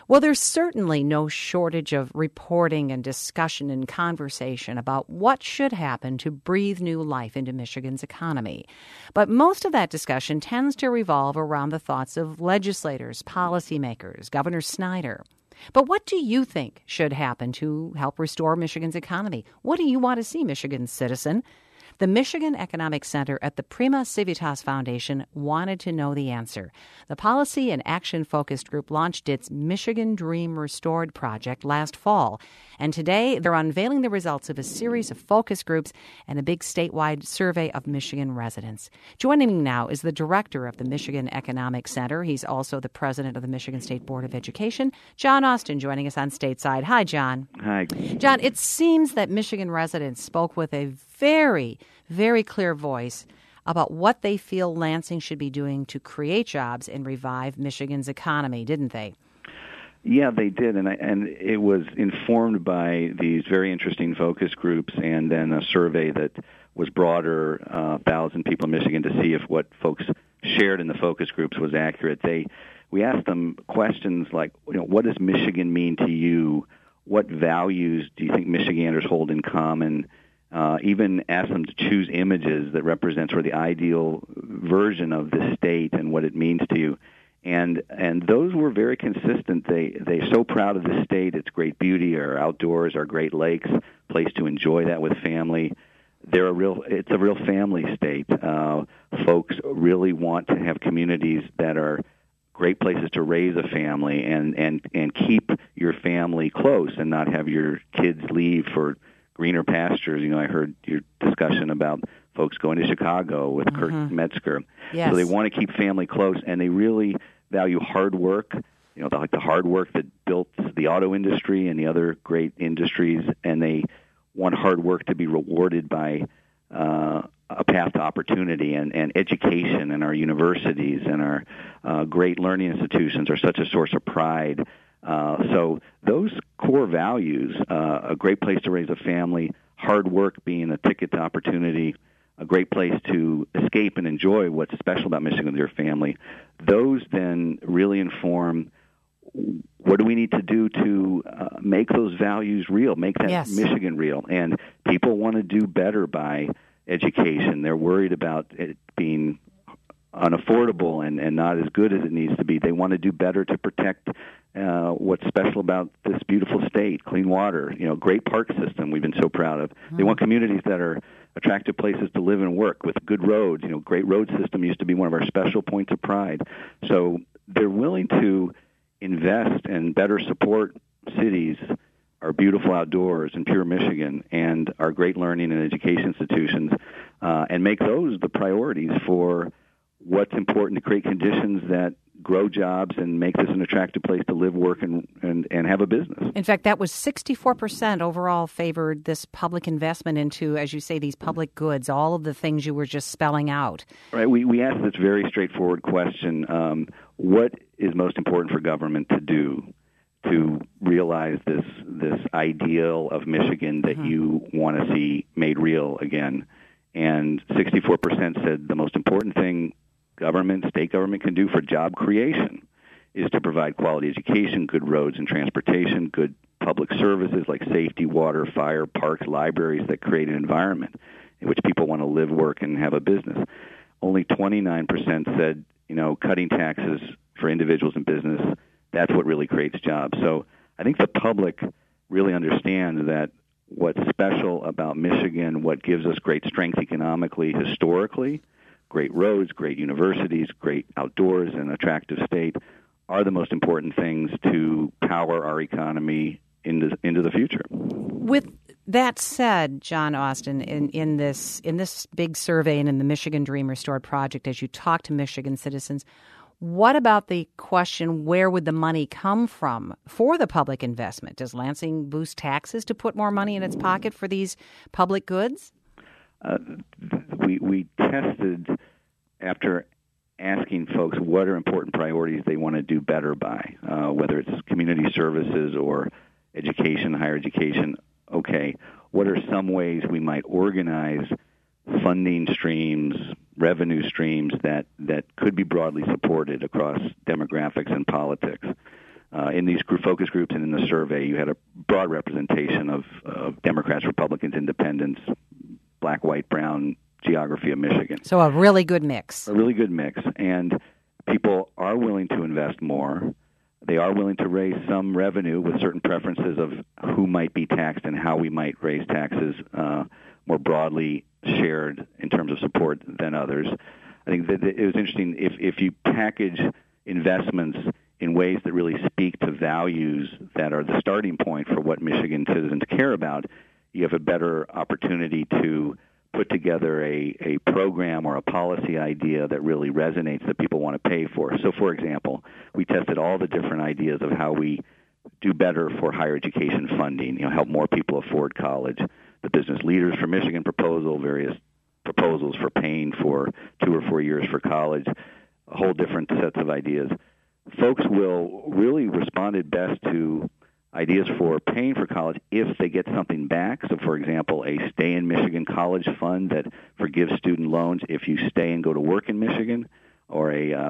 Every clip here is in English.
Well, there's certainly no shortage of reporting and discussion and conversation about what should happen to breathe new life into Michigan's economy. But most of that discussion tends to revolve around the thoughts of legislators, policymakers, Governor Snyder. But what do you think should happen to help restore Michigan's economy? What do you want to see, Michigan citizen? The Michigan Economic Center at the Prima Civitas Foundation wanted to know the answer. The Policy and Action Focused Group launched its Michigan Dream Restored project last fall, and today they're unveiling the results of a series of focus groups and a big statewide survey of Michigan residents. Joining me now is the director of the Michigan Economic Center. He's also the president of the Michigan State Board of Education, John Austin, joining us on Stateside. Hi, John. Hi. John, it seems that Michigan residents spoke with a very clear voice about what they feel Lansing should be doing to create jobs and revive Michigan's economy, didn't they? Yeah, they did, and it was informed by these very interesting focus groups and then a survey that was broader, 1,000 people in Michigan, to see if what folks shared in the focus groups was accurate. We asked them questions like, what does Michigan mean to you? What values do you think Michiganders hold in common? Even ask them to choose images that represent sort of the ideal version of the state and what it means to you. And those were very consistent. They're so proud of the state, its great beauty, our outdoors, our great lakes, place to enjoy that with family. It's a real family state. Folks really want to have communities that are great places to raise a family and keep your family close and not have your kids leave for greener pastures. I heard your discussion about folks going to Chicago with Kurt Metzger. Yes. So they want to keep family close, and they really value hard work, like the hard work that built the auto industry and the other great industries, and they want hard work to be rewarded by a path to opportunity and education, and our universities and our great learning institutions are such a source of pride. So those core values, a great place to raise a family, hard work being a ticket to opportunity, a great place to escape and enjoy what's special about Michigan with your family, those then really inform what do we need to do to make those values real, make that Yes. Michigan real. And people want to do better by education. They're worried about it being unaffordable and not as good as it needs to be. They want to do better to protect what's special about this beautiful state, clean water, great park system we've been so proud of. They want communities that are attractive places to live and work with good roads. Great road system used to be one of our special points of pride. So they're willing to invest and better support cities, our beautiful outdoors in pure Michigan, and our great learning and education institutions, and make those the priorities for what's important to create conditions that grow jobs and make this an attractive place to live, work, and have a business. In fact, that was 64% overall favored this public investment into, as you say, these public goods, all of the things you were just spelling out. Right. We asked this very straightforward question, what is most important for government to do to realize this ideal of Michigan that you want to see made real again? And 64% said the most important thing state government can do for job creation is to provide quality education, good roads and transportation, good public services like safety, water, fire, parks, libraries that create an environment in which people want to live, work, and have a business. Only 29% said, cutting taxes for individuals and business, that's what really creates jobs. So I think the public really understands that what's special about Michigan, what gives us great strength economically, historically, great roads, great universities, great outdoors, and attractive state are the most important things to power our economy into the future. With that said, John Austin, in this big survey and in the Michigan Dream Restored project, as you talk to Michigan citizens, what about the question, where would the money come from for the public investment? Does Lansing boost taxes to put more money in its pocket for these public goods? We tested after asking folks what are important priorities they want to do better by, whether it's community services or education, higher education. Okay, what are some ways we might organize funding streams, revenue streams that could be broadly supported across demographics and politics? in these focus groups and in the survey, you had a broad representation of Democrats, Republicans, independents, black, white, brown, geography of Michigan. So a really good mix. A really good mix. And people are willing to invest more. They are willing to raise some revenue with certain preferences of who might be taxed and how we might raise taxes more broadly shared in terms of support than others. I think that it was interesting if you package investments in ways that really speak to values that are the starting point for what Michigan citizens care about, you have a better opportunity to put together a program or a policy idea that really resonates, that people want to pay for. So, for example, we tested all the different ideas of how we do better for higher education funding, help more people afford college. The Business Leaders for Michigan proposal, various proposals for paying for 2 or 4 years for college, a whole different sets of ideas. Folks will really responded best to ideas for paying for college if they get something back. So, for example, a Stay in Michigan College Fund that forgives student loans if you stay and go to work in Michigan, or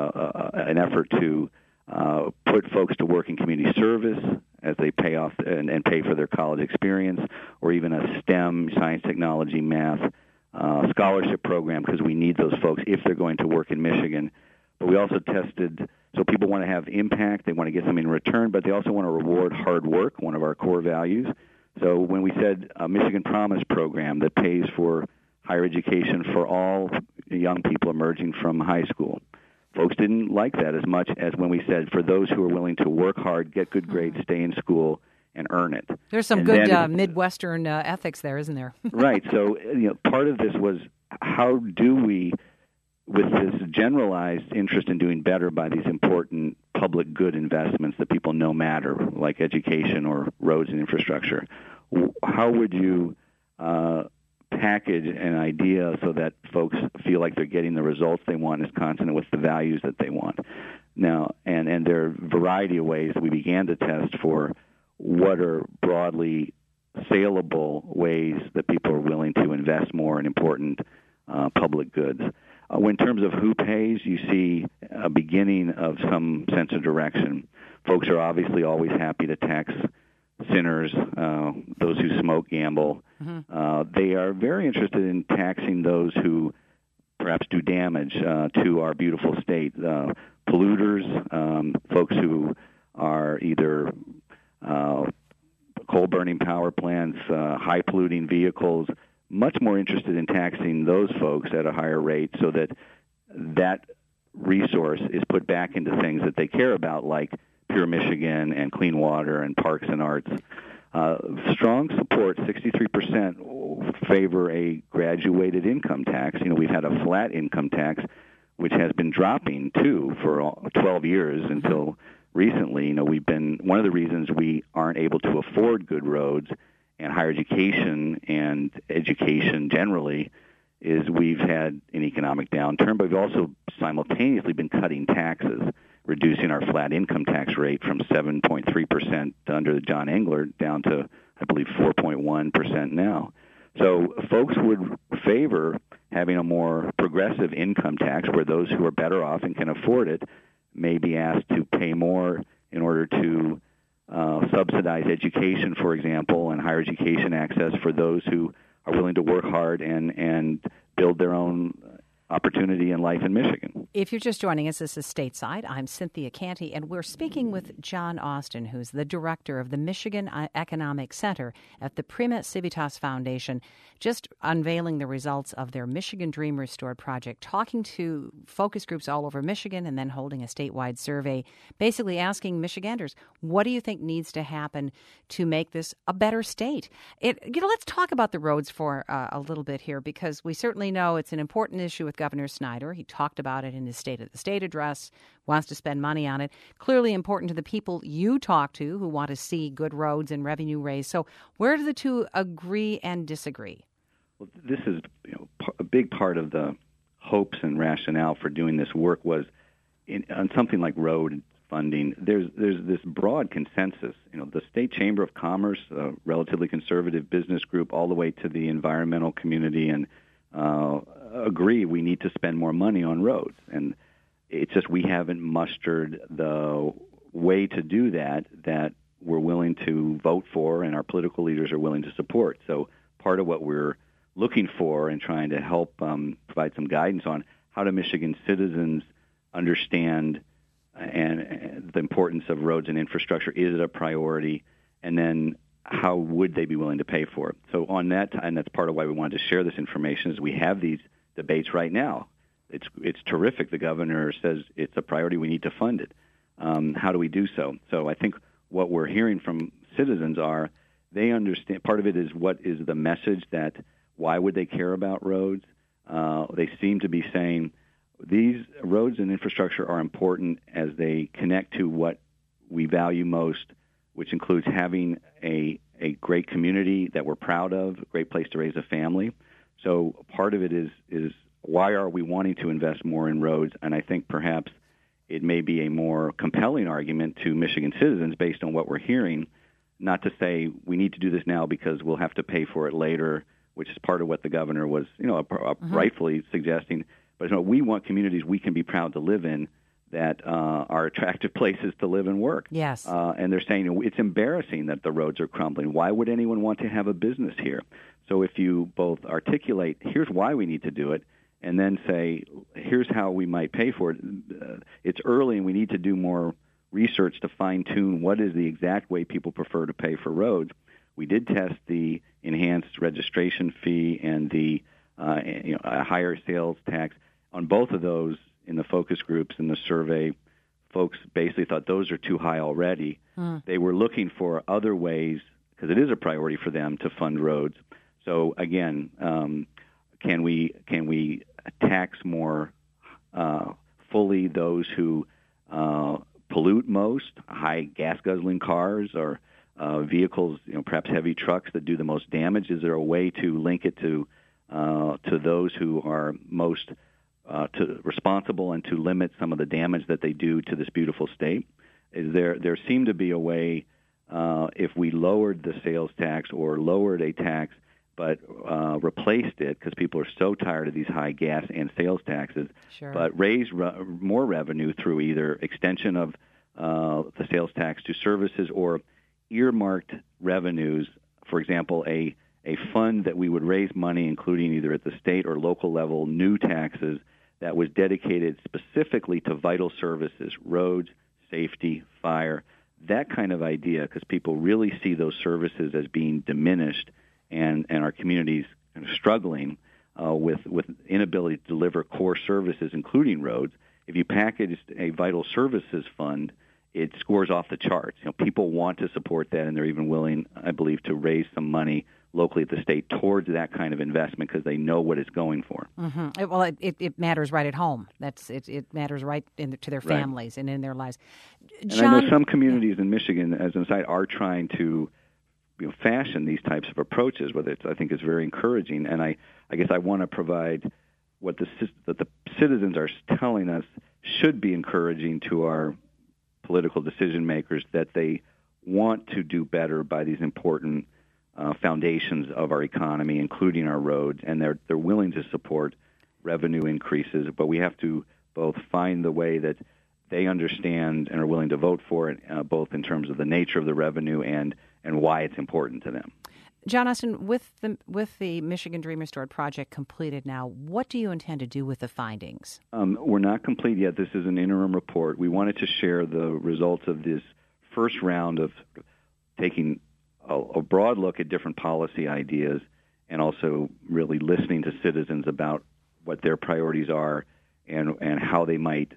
an effort to put folks to work in community service as they pay off and pay for their college experience, or even a STEM, science, technology, math, scholarship program, because we need those folks if they're going to work in Michigan. But we also tested, so people want to have impact, they want to get something in return, but they also want to reward hard work, one of our core values. So when we said a Michigan Promise program that pays for higher education for all young people emerging from high school, folks didn't like that as much as when we said for those who are willing to work hard, get good grades, stay in school, and earn it. There's some good Midwestern ethics there, isn't there? Right. So part of this was how do we, with this generalized interest in doing better by these important public good investments that people know matter, like education or roads and infrastructure, how would you package an idea so that folks feel like they're getting the results they want and is consonant with the values that they want? Now, and there are a variety of ways that we began to test for what are broadly saleable ways that people are willing to invest more in important public goods. In terms of who pays, you see a beginning of some sense of direction. Folks are obviously always happy to tax sinners, those who smoke, gamble. Mm-hmm. They are very interested in taxing those who perhaps do damage to our beautiful state. Polluters, folks who are either coal-burning power plants, high-polluting vehicles, much more interested in taxing those folks at a higher rate so that that resource is put back into things that they care about, like Pure Michigan and clean water and parks and arts. Strong support, 63% favor a graduated income tax. We've had a flat income tax, which has been dropping, too, for 12 years until recently. We've been one of the reasons we aren't able to afford good roads and higher education and education generally is we've had an economic downturn, but we've also simultaneously been cutting taxes, reducing our flat income tax rate from 7.3% under the John Engler down to, I believe, 4.1% now. So folks would favor having a more progressive income tax where those who are better off and can afford it may be asked to pay more in order to subsidize education, for example, and higher education access for those who are willing to work hard and build their own opportunity in life in Michigan. If you're just joining us, this is Stateside. I'm Cynthia Canty, and we're speaking with John Austin, who's the director of the Michigan Economic Center at the Prima Civitas Foundation, just unveiling the results of their Michigan Dream Restored project, talking to focus groups all over Michigan, and then holding a statewide survey, basically asking Michiganders, what do you think needs to happen to make this a better state? Let's talk about the roads for a little bit here, because we certainly know it's an important issue with Governor Snyder. He talked about it in his State of the State address, wants to spend money on it. Clearly important to the people you talk to who want to see good roads and revenue raised. So where do the two agree and disagree? Well, this is a big part of the hopes and rationale for doing this work was on something like road funding. There's this broad consensus. The State Chamber of Commerce, a relatively conservative business group, all the way to the environmental community and agree we need to spend more money on roads. And it's just we haven't mustered the way to do that we're willing to vote for and our political leaders are willing to support. So part of what we're looking for and trying to help provide some guidance on how do Michigan citizens understand and the importance of roads and infrastructure. Is it a priority? And then how would they be willing to pay for it? So on that, and that's part of why we wanted to share this information, is we have these debates right now. It's terrific. The governor says it's a priority. We need to fund it. How do we do so? So I think what we're hearing from citizens are they understand. Part of it is what is the message that why would they care about roads? They seem to be saying these roads and infrastructure are important as they connect to what we value most, which includes having a great community that we're proud of, a great place to raise a family. So part of it is why are we wanting to invest more in roads? And I think perhaps it may be a more compelling argument to Michigan citizens based on what we're hearing, not to say we need to do this now because we'll have to pay for it later, which is part of what the governor was, rightfully suggesting. But we want communities we can be proud to live in that are attractive places to live and work. Yes. And they're saying it's embarrassing that the roads are crumbling. Why would anyone want to have a business here? So if you both articulate, here's why we need to do it, and then say, here's how we might pay for it. It's early, and we need to do more research to fine-tune what is the exact way people prefer to pay for roads. We did test the enhanced registration fee and the a higher sales tax. On both of those, in the focus groups in the survey, folks basically thought those are too high already. They were looking for other ways, because it is a priority for them to fund roads. So again, can we tax more fully those who pollute most, high gas guzzling cars or vehicles, perhaps heavy trucks that do the most damage? Is there a way to link it to those who are most responsible and to limit some of the damage that they do to this beautiful state? There seemed to be a way if we lowered the sales tax or lowered a tax but replaced it, because people are so tired of these high gas and sales taxes, sure, but raise more revenue through either extension of the sales tax to services or earmarked revenues. For example, a fund that we would raise money, including either at the state or local level, new taxes that was dedicated specifically to vital services, roads, safety, fire, that kind of idea, because people really see those services as being diminished and our communities kind of struggling with inability to deliver core services, including roads. If you package a vital services fund, it scores off the charts. People want to support that, and they're even willing, I believe, to raise some money locally at the state towards that kind of investment because they know what it's going for. Mm-hmm. Well, it matters right at home. It matters right to their families and in their lives. John, and I know some communities in Michigan, as an aside, are trying to fashion these types of approaches. I think it's very encouraging, and I guess I want to provide what the citizens are telling us should be encouraging to our political decision makers, that they want to do better by these important foundations of our economy, including our roads, and they're willing to support revenue increases. But we have to both find the way that they understand and are willing to vote for it, both in terms of the nature of the revenue and why it's important to them. John Austin, with the Michigan Dream Restored project completed now, what do you intend to do with the findings? We're not complete yet. This is an interim report. We wanted to share the results of this first round of taking a broad look at different policy ideas and also really listening to citizens about what their priorities are and how they might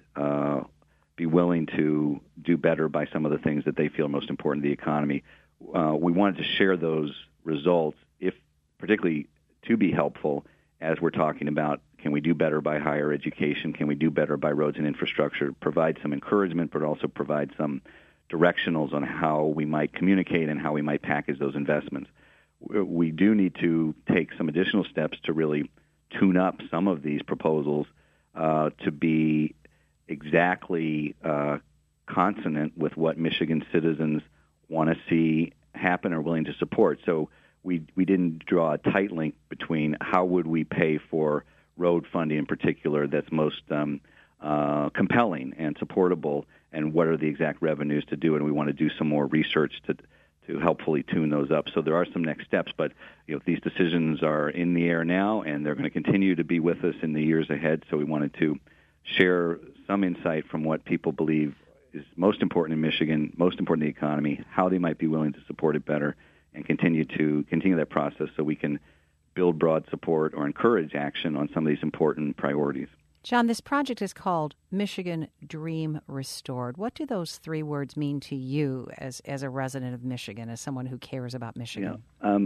be willing to do better by some of the things that they feel most important to the economy. We wanted to share those results, if particularly to be helpful as we're talking about, can we do better by higher education? Can we do better by roads and infrastructure? Provide some encouragement, but also provide some directionals on how we might communicate and how we might package those investments. We do need to take some additional steps to really tune up some of these proposals to be exactly consonant with what Michigan citizens want to see happen or willing to support. So we didn't draw a tight link between how would we pay for road funding in particular that's most compelling and supportable, and what are the exact revenues to do, and we want to do some more research to helpfully tune those up. So there are some next steps, but these decisions are in the air now, and they're going to continue to be with us in the years ahead. So we wanted to share some insight from what people believe is most important in Michigan, most important in the economy, how they might be willing to support it better, and continue that process so we can build broad support or encourage action on some of these important priorities. John, this project is called Michigan Dream Restored. What do those three words mean to you as a resident of Michigan, as someone who cares about Michigan?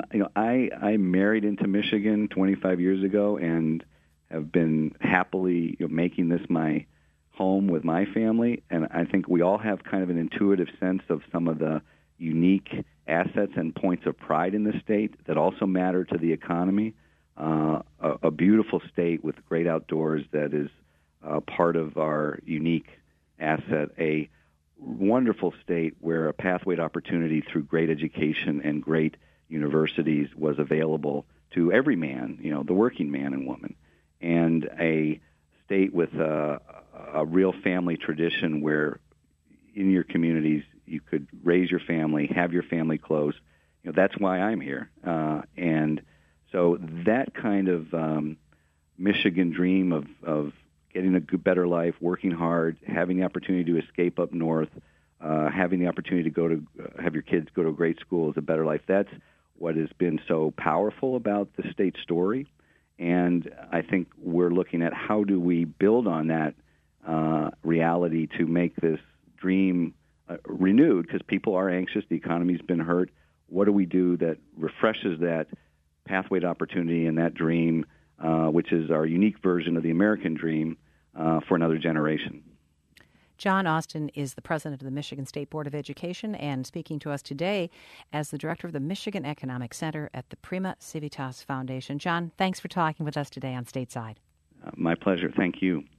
I married into Michigan 25 years ago and have been happily making this my home with my family. And I think we all have kind of an intuitive sense of some of the unique assets and points of pride in the state that also matter to the economy. A beautiful state with great outdoors that is part of our unique asset, a wonderful state where a pathway to opportunity through great education and great universities was available to every man, the working man and woman, and a state with a real family tradition where in your communities you could raise your family, have your family close. That's why I'm here. And so that kind of Michigan dream of getting a better life, working hard, having the opportunity to escape up north, having the opportunity to have your kids go to a great school is a better life. That's what has been so powerful about the state story. And I think we're looking at how do we build on that reality to make this dream renewed, because people are anxious, the economy's been hurt. What do we do that refreshes that pathway to opportunity and that dream, which is our unique version of the American dream, for another generation? John Austin is the president of the Michigan State Board of Education and speaking to us today as the director of the Michigan Economic Center at the Prima Civitas Foundation. John, thanks for talking with us today on Stateside. My pleasure. Thank you.